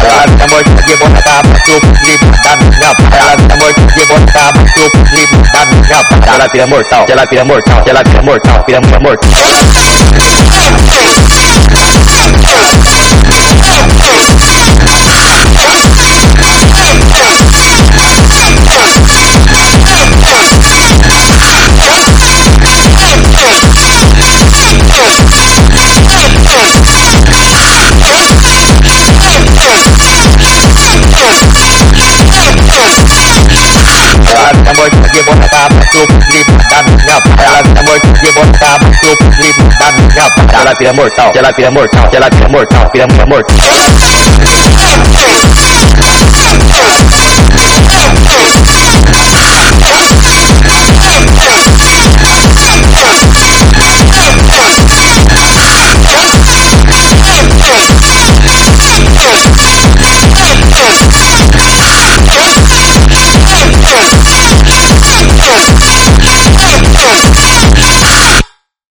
Ela se amor de botar pro clipe da minha parada. Ela se amor de botar pro clipe da minha parada. Ela tira mortal, ela tira mortal, ela tira mortal, tira mortal. Amor de botar pro clipe da minha parada. Ela se amor de botar pro clipe da minha parada. Ela tira mortal, ela tira mortal, ela tira mortal, tira mortal.